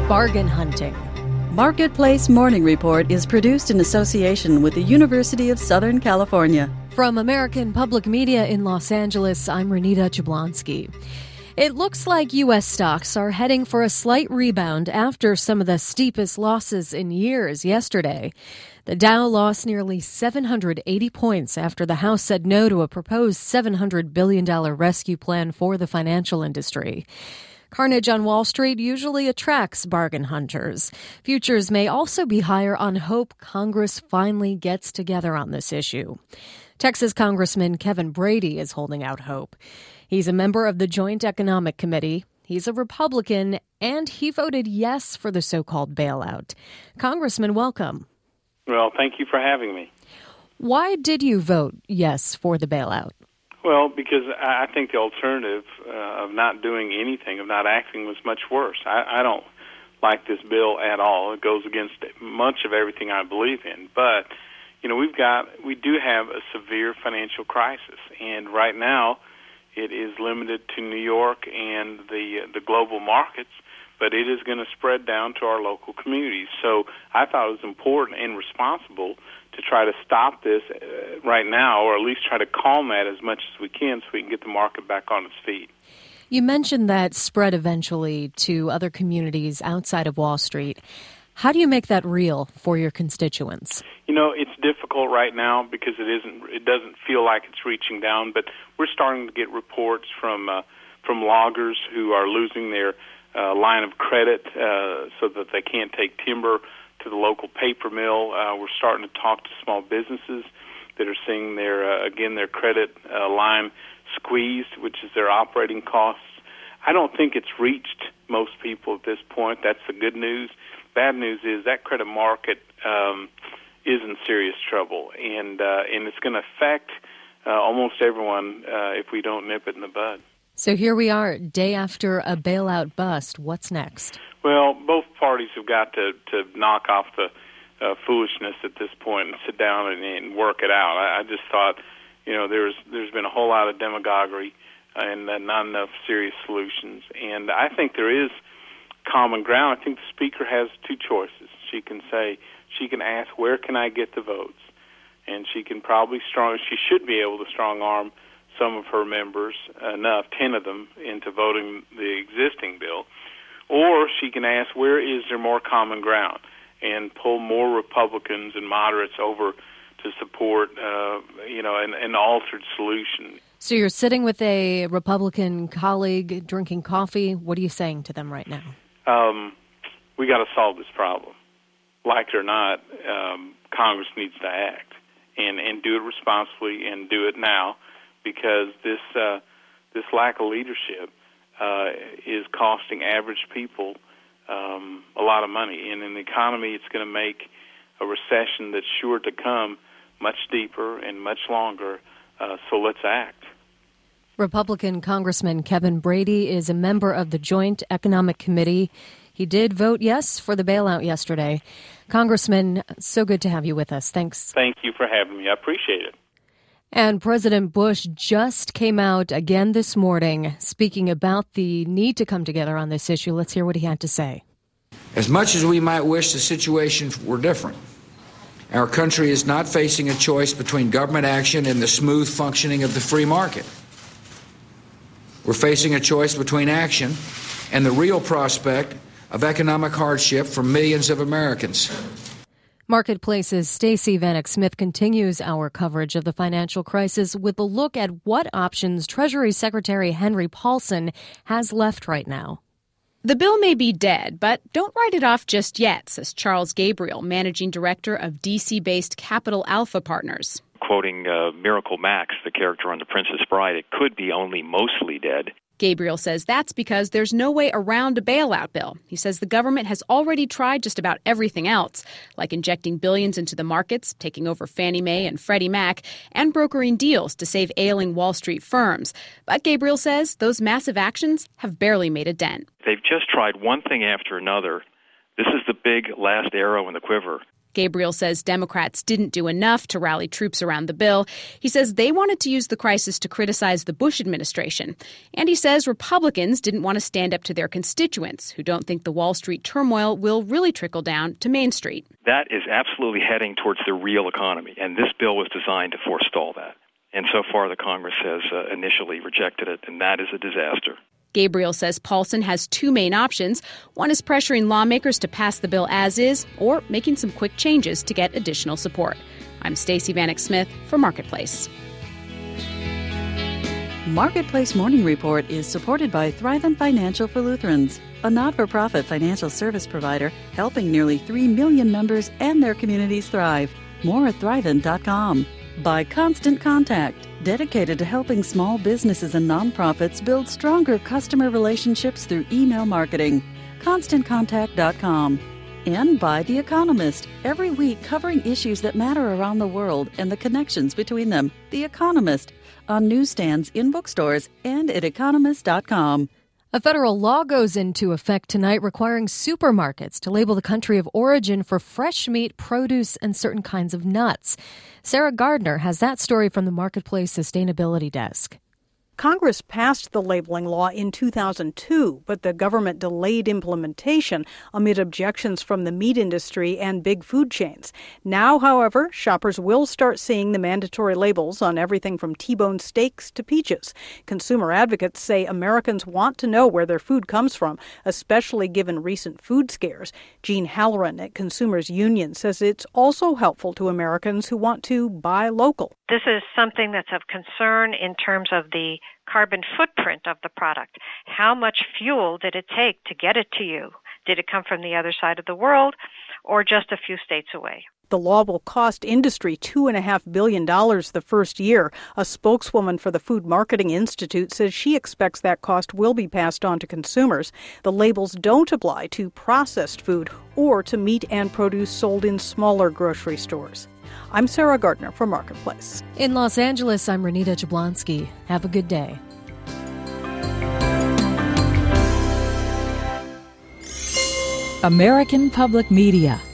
bargain hunting. Marketplace Morning Report is produced in association with the University of Southern California. From American Public Media in Los Angeles, I'm Renita Jablonski. It looks like U.S. stocks are heading for a slight rebound after some of the steepest losses in years yesterday. The Dow lost nearly 780 points after the House said no to a proposed $700 billion rescue plan for the financial industry. Carnage on Wall Street usually attracts bargain hunters. Futures may also be higher on hope Congress finally gets together on this issue. Texas Congressman Kevin Brady is holding out hope. He's a member of the Joint Economic Committee. He's a Republican, and he voted yes for the so-called bailout. Congressman, welcome. Well, thank you for having me. Why did you vote yes for the bailout? Well, because I think the alternative of not doing anything, of not acting, was much worse. I don't like this bill at all. It goes against much of everything I believe in. But, you know, we do have a severe financial crisis, and right now it is limited to New York and the global markets, but it is going to spread down to our local communities. So I thought it was important and responsible to try to stop this right now, or at least try to calm that as much as we can so we can get the market back on its feet. You mentioned that spread eventually to other communities outside of Wall Street. How do you make that real for your constituents? You know, it's difficult right now because it doesn't feel like it's reaching down, but we're starting to get reports from loggers who are losing their line of credit so that they can't take timber to the local paper mill. We're starting to talk to small businesses that are seeing their credit line squeezed, which is their operating costs. I don't think it's reached most people at this point. That's the good news. Bad news is that credit market is in serious trouble, and it's going to affect almost everyone if we don't nip it in the bud. So here we are, day after a bailout bust. What's next? Well, both parties have got to knock off the foolishness at this point and sit down and work it out. I just thought, you know, there's been a whole lot of demagoguery and not enough serious solutions. And I think there is common ground. I think the Speaker has two choices. She can ask, where can I get the votes? And she should be able to strong arm some of her members, enough, 10 of them, into voting the existing bill. Or she can ask, where is there more common ground, and pull more Republicans and moderates over to support, an altered solution. So you're sitting with a Republican colleague drinking coffee. What are you saying to them right now? We got to solve this problem. Like it or not, Congress needs to act and do it responsibly and do it now, because this lack of leadership is costing average people a lot of money. And in the economy, it's going to make a recession that's sure to come much deeper and much longer. So let's act. Republican Congressman Kevin Brady is a member of the Joint Economic Committee. He did vote yes for the bailout yesterday. Congressman, so good to have you with us. Thanks. Thank you for having me. I appreciate it. And President Bush just came out again this morning speaking about the need to come together on this issue. Let's hear what he had to say. As much as we might wish the situation were different, our country is not facing a choice between government action and the smooth functioning of the free market. We're facing a choice between action and the real prospect of economic hardship for millions of Americans. Marketplace's Stacey Vanek Smith continues our coverage of the financial crisis with a look at what options Treasury Secretary Henry Paulson has left right now. The bill may be dead, but don't write it off just yet, says Charles Gabriel, managing director of D.C.-based Capital Alpha Partners. Quoting Miracle Max, the character on The Princess Bride, it could be only mostly dead. Gabriel says that's because there's no way around a bailout bill. He says the government has already tried just about everything else, like injecting billions into the markets, taking over Fannie Mae and Freddie Mac, and brokering deals to save ailing Wall Street firms. But Gabriel says those massive actions have barely made a dent. They've just tried one thing after another. This is the big last arrow in the quiver. Gabriel says Democrats didn't do enough to rally troops around the bill. He says they wanted to use the crisis to criticize the Bush administration. And he says Republicans didn't want to stand up to their constituents, who don't think the Wall Street turmoil will really trickle down to Main Street. That is absolutely heading towards the real economy, and this bill was designed to forestall that. And so far, the Congress has initially rejected it, and that is a disaster. Gabriel says Paulson has two main options. One is pressuring lawmakers to pass the bill as is, or making some quick changes to get additional support. I'm Stacey Vanek Smith for Marketplace. Marketplace Morning Report is supported by Thrivent Financial for Lutherans, a not-for-profit financial service provider helping nearly 3 million members and their communities thrive. More at Thrivent.com. By Constant Contact, dedicated to helping small businesses and nonprofits build stronger customer relationships through email marketing. ConstantContact.com. And by The Economist, every week covering issues that matter around the world and the connections between them. The Economist, on newsstands, in bookstores, and at Economist.com. A federal law goes into effect tonight requiring supermarkets to label the country of origin for fresh meat, produce, and certain kinds of nuts. Sarah Gardner has that story from the Marketplace Sustainability Desk. Congress passed the labeling law in 2002, but the government delayed implementation amid objections from the meat industry and big food chains. Now, however, shoppers will start seeing the mandatory labels on everything from T-bone steaks to peaches. Consumer advocates say Americans want to know where their food comes from, especially given recent food scares. Jean Halloran at Consumers Union says it's also helpful to Americans who want to buy local. This is something that's of concern in terms of the carbon footprint of the product. How much fuel did it take to get it to you? Did it come from the other side of the world or just a few states away? The law will cost industry $2.5 billion the first year. A spokeswoman for the Food Marketing Institute says she expects that cost will be passed on to consumers. The labels don't apply to processed food or to meat and produce sold in smaller grocery stores. I'm Sarah Gardner for Marketplace. In Los Angeles, I'm Renita Jablonski. Have a good day. American Public Media